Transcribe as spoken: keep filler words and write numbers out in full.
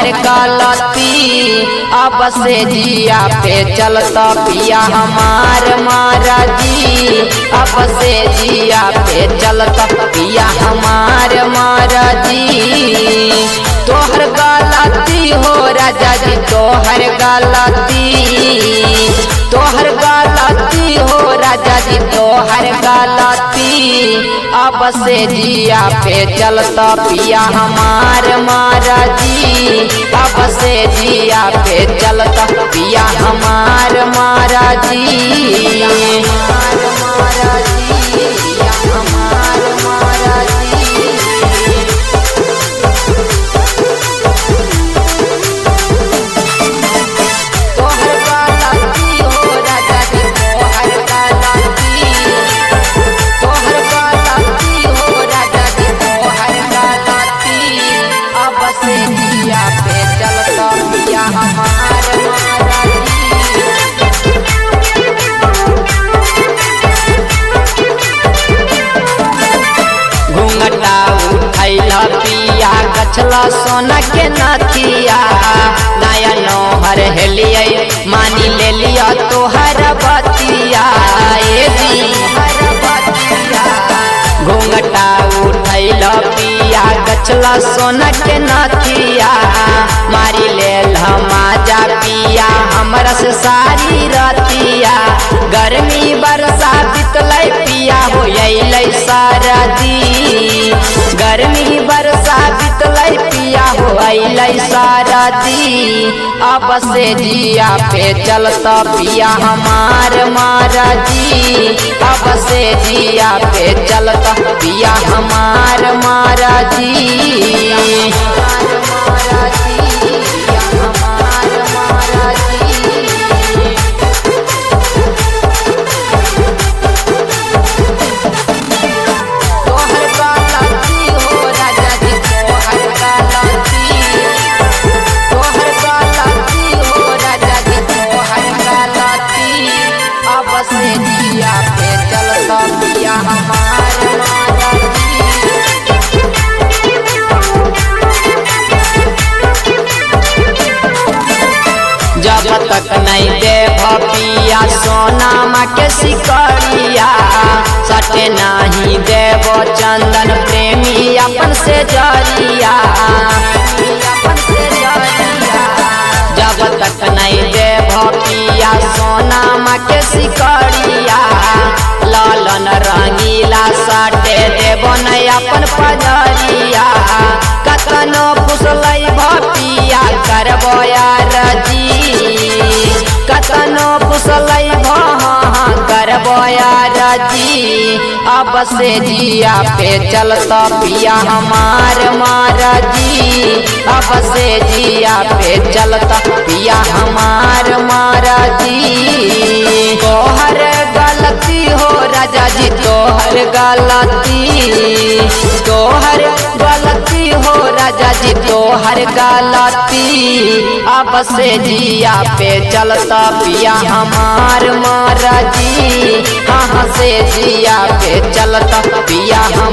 तोहर गलती अब से जिया पे चलता पिया हमार महाराजी अब से जिया पे चलता पिया हमार महाराजी तोहर गलती हो राजा जी तोहर गलती तोहर गलती हो राजा जी तोहर गलती अब से जिया पे चलता पिया हमार महाराजी अब से जिया पे चलता पिया हमार महाराजी हमार महाराजी पिया हमार महाराजी पिया गछला सोना के नथिया नया नोहर हेलिए मानी ले लिया तोहर बतिया घूंघटा उठैल पिया गछला सोना के नथिया मारी ले माजा पिया हमरा से सारी रतिया गर्मी बरसा बितल पिया हो सरदी गर्मी बरसा बितल पिया हो सरदी अब से जिया पे चलता पिया हमार महाराजी अब से जिया पे चलता पिया हमार महाराजी हमार महाराजी पिया हमार महाराजी जब तक नहीं देव पिया सोना माँ के सिकड़िया सटे नहीं देव चंदन प्रेमी अपन से जरिया जब तक नहीं देव पिया सोना माँ के सिकड़िया लालन रंगीला सटे देव नहीं अपन पजरिया कतनो फुसल पिया करबो यारजी कतनो फुसल करबो यारजी अब से जिया पे चलता पिया हमार महाराजी अब से जिया पे चलता पिया हमार महाराजी तोहर गलती हो राजा जी तोहर गलती तोहर गलती हो राजा जी तोहर गलती अब से जिया पे चलता पिया हमार महाराजी कहाँ से जिया पे चलता पिया